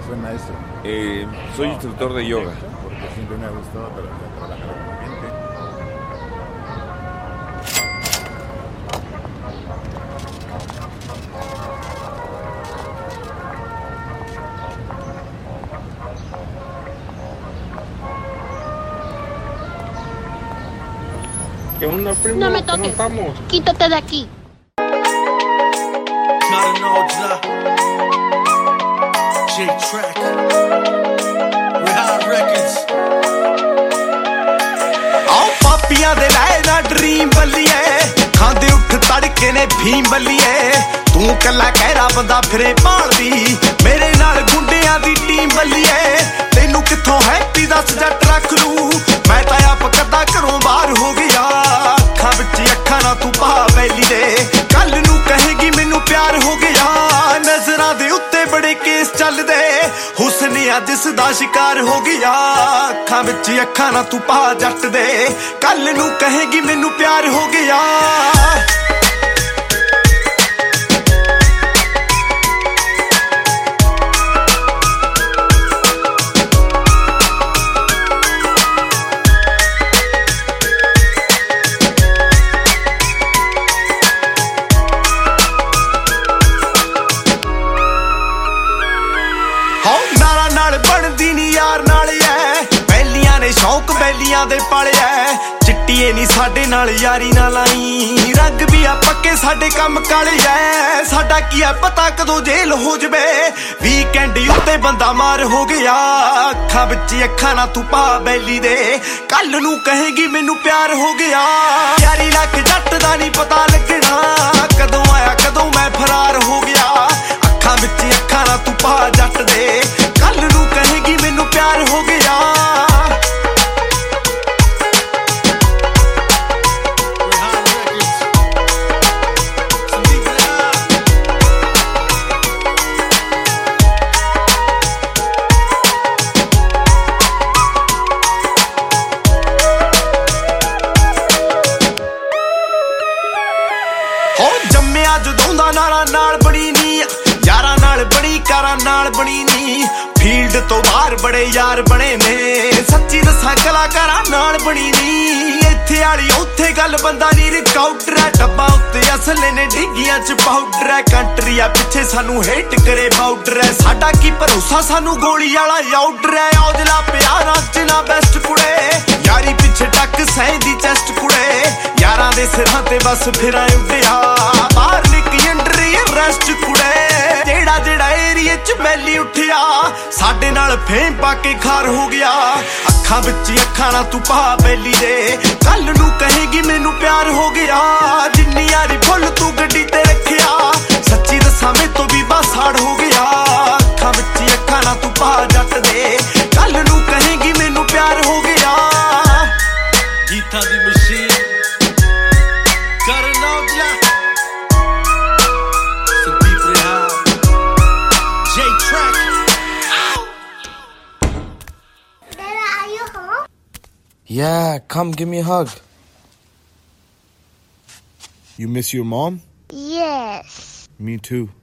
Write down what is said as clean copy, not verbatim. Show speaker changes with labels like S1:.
S1: fue maestro?
S2: Soy instructor de yoga.
S1: Porque siempre me ha gustado trabajar con la gente.
S2: ¿Qué onda, primo?
S3: No me
S2: ¿Cómo
S3: toques.
S2: estamos?
S3: Quítate de aquí.
S4: J-Track, Rehab Records. ਆਓ ਪਾਪੀਆਂ ਦੇ ਲੈ ਨਾ dream ਬੱਲੀਏ, ਖਾਂਦੇ ਉੱਠ ਤੜਕੇ ਨੇ ਫੀਮ ਬੱਲੀਏ, ਤੂੰ ਕੱਲਾ ਕਹਿਰਾ ਬੰਦਾ ਫਿਰੇ ਭਾਲਦੀ, ਮੇਰੇ ਨਾਲ ਗੁੰਡਿਆਂ ਦੀ ਟੀਮ ਬੱਲੀਏ, ਤੈਨੂੰ ਕਿੱਥੋਂ ਹੈਪੀ ਦੱਸ ਜੱਟ ਰੱਖ ਲੂ, ਮੈਂ ਤਾਂ ਆਪ ਕੱਦਾ ਘਰੋਂ ਬਾਹਰ ਹੋ ਗਿਆ, ਅੱਖਾਂ ਵਿੱਚ ਅੱਖਾਂ ਨਾ ਤੂੰ ਪਾ ਬੈਲੀ ਦੇ, ਕੱਲ ਨੂੰ ਕਹੇਗੀ ਮੈਨੂੰ ਪਿਆਰ ਹੋ ਗਿਆ, ਨਜ਼ਰਾਂ ਦੇ ਉੱਤੇ ਬੜੇ ਕੇਸ ਚੱਲਦੇ, ਹੁਸਨਿਆ ਜਿਸ ਦਾ ਸ਼ਿਕਾਰ ਹੋ ਗਿਆ, ਅੱਖਾਂ ਵਿੱਚ ਅੱਖਾਂ ਨਾ ਤੂੰ ਪਾ ਜੱਟ ਦੇ, ਕੱਲ ਨੂੰ ਕਹੇਗੀ ਮੈਨੂੰ ਪਿਆਰ ਹੋ ਗਿਆ। ਬਣਦੀ ਨੀ ਯਾਰ ਨਾਲ ਐ, ਬੈਲੀਆਂ ਨੇ ਸ਼ੌਕ ਬੈਲੀਆਂ ਦੇ ਪਾਲਿਆ, ਚਿੱਟੀਏ ਨੀ ਸਾਡੇ ਨਾਲ ਯਾਰੀ ਨਾ ਲਾਈ, ਰੰਗ ਵੀ ਆ ਪੱਕੇ ਸਾਡੇ ਕੰਮ ਕਾਲੇ ਐ, ਸਾਡਾ ਕੀ ਐ ਪਤਾ ਕਦੋਂ ਜੇਲ ਹੋ ਜਵੇ, ਵੀਕਐਂਡ ਉੱਤੇ ਬੰਦਾ ਮਾਰ ਹੋ ਗਿਆ, ਅੱਖਾਂ ਵਿੱਚ ਅੱਖਾਂ ਨਾ ਤੂੰ ਪਾ ਬੈਲੀ ਦੇ, ਕੱਲ ਨੂੰ ਕਹੇਗੀ ਮੈਨੂੰ ਪਿਆਰ ਹੋ ਗਿਆ, ਯਾਰੀ ਲੱਖ ਜੱਟ ਦਾ ਨੀ ਪਤਾ ਲੱਗਣਾ, ਕਦੋਂ ਆਇਆ ਕਦੋਂ ਮੈਂ ਫਰਾਰ ਹੋ ਗਿਆ, ਅੱਖਾਂ ਵਿੱਚ ਅੱਖਾਂ ਨਾ ਤੂੰ ਪਾ ਜੱਟ ਦੇ, ਕੱਲ ਨੂੰ ਕਹੇਗੀ ਮੈਨੂੰ ਪਿਆਰ ਹੋ ਗਿਆ। ਹੋ ਜੰਮਿਆ ਜਦੋਂ ਦਾ ਨਾਲਾਂ ਨਾਲ ਬਣੀ ਨੀ, ਯਾਰਾਂ ਨਾਲ ਬਣੀ ਕਾਰਾਂ ਨਾਲ ਬਣੀ ਨੀ, ਫੀਲਡ ਤੋਂ ਬਾਹਰ ਬੜੇ ਯਾਰ ਬਣੇ ਨੇ, ਸੱਚੀ ਦੱਸਾਂ ਕਲਾਕਾਰਾਂ ਨਾਲ ਬਣੀ ਨੀ, ਇੱਥੇ ਵਾਲੀ ਉੱਥੇ ਗੱਲ ਬੰਦਾ ਨੀ, ਰਿਕਾਊਟਰ ਹੈ ਡੱਬਾ ਉੱਤੇ ਅਸਲੇ ਨੇ ਡਿੱਗੀਆਂ ਚ ਪਾਊਡਰ ਹੈ, ਕੰਟਰੀ ਆ ਪਿੱਛੇ ਸਾਨੂੰ ਹੇਟ ਕਰੇ ਬਾਊਡਰ ਹੈ, ਸਾਡਾ ਕੀ ਭਰੋਸਾ ਸਾਨੂੰ ਗੋਲੀ ਵਾਲਾ ਆਊਡਰ ਹੈ, ਔਜਲਾ ਪਿਆਰਾਂ ਚ ਨਾ ਬੈਸਟ ਕੁੜੇ, ਯਾਰੀ ਪਿੱਛੇ ਟੱਕ ਸਹਿੰਦੀ ਚੈਸਟ ਕੁੜੇ, ਯਾਰਾਂ ਦੇ ਸਿਰਾਂ ਤੇ ਬਸ ਫਿਰਾਂ ਉੱਡਿਆ, ਬਾਹਰ ਨਿੱਕੀ ਅੰਡਰੀ ਰੈਸਟ ਕੁੜੇ, ਜਿਹੜਾ ਜਿਹੜਾ ਏਰੀਏ ਚ ਮੈਲੀ ਉੱਠਿਆ, ਸਾਡੇ ਨਾਲ ਫੇਮ ਪਾ ਕੇ ਖਾਰ ਹੋ ਗਿਆ, ਅੱਖਾਂ ਵਿੱਚ ਅੱਖਾਂ ਨਾ ਤੂੰ ਪਾ ਬੈਲੀ ਦੇ, ਕੱਲ ਨੂੰ ਕਹੇਗੀ ਮੈਨੂੰ ਪਿਆਰ ਹੋ ਗਿਆ, ਜਿੰਨੀ ਯਾਰੀ ਫੁੱਲ ਤੂੰ ਗੱਡੀ ਤੇ ਰੱਖਿਆ, ਸੱਚੀ ਦੱਸਾਂ ਮੇਰੇ ਤੋਂ ਵੀ ਬਾਸਾੜ ਹੋ ਗਿਆ, ਅੱਖਾਂ ਵਿੱਚ ਅੱਖਾਂ ਨਾ ਤੂੰ ਪਾ ਜੱਟ ਦੇ, ਕੱਲ ਨੂੰ ਕਹੇਗੀ ਮੈਨੂੰ ਪਿਆਰ ਹੋ ਗਿਆ। ਗੀਤਾਂ ਦੀ ਮਸ਼ੀਨ ਕਰਨ Aujla, Sandeep ਰਿਹਾਬ, J-Track.
S3: Dada, are you home?
S5: Yeah, come give me a hug.
S1: You miss your mom?
S3: Yes.
S1: Me too.